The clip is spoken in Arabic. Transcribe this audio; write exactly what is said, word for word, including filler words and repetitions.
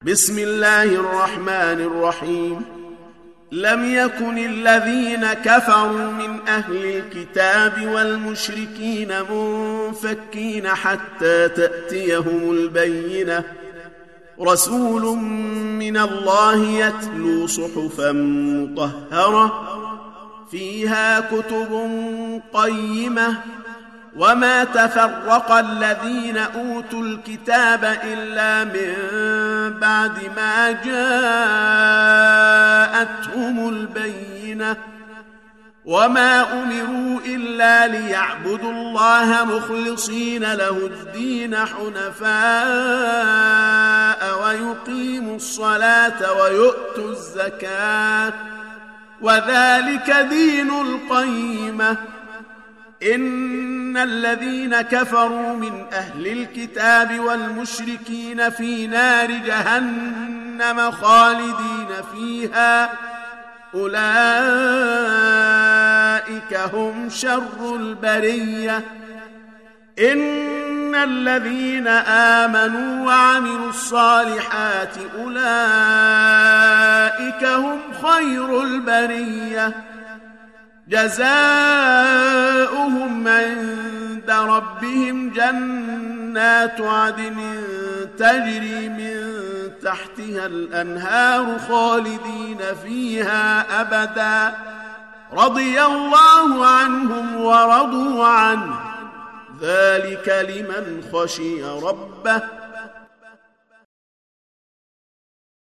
بسم الله الرحمن الرحيم. لم يكن الذين كفروا من أهل الكتاب والمشركين منفكين حتى تأتيهم البينة، رسول من الله يتلو صحفا مطهرة فيها كتب قيمة، وما تفرق الذين أوتوا الكتاب إلا من بعد ما جاءتهم البينة، وما أمروا إلا ليعبدوا الله مخلصين له الدين حنفاء ويقيموا الصلاة ويؤتوا الزكاة، وذلك دين القيمة. إن الذين كفروا من أهل الكتاب والمشركين في نار جهنم خالدين فيها، أولئك هم شر البرية. إن الذين آمنوا وعملوا الصالحات أولئك هم خير البرية، جزاؤهم عند ربهم جنات عدن تجري من تحتها الأنهار خالدين فيها أبدا، رضي الله عنهم ورضوا عنه، ذلك لمن خشي ربه.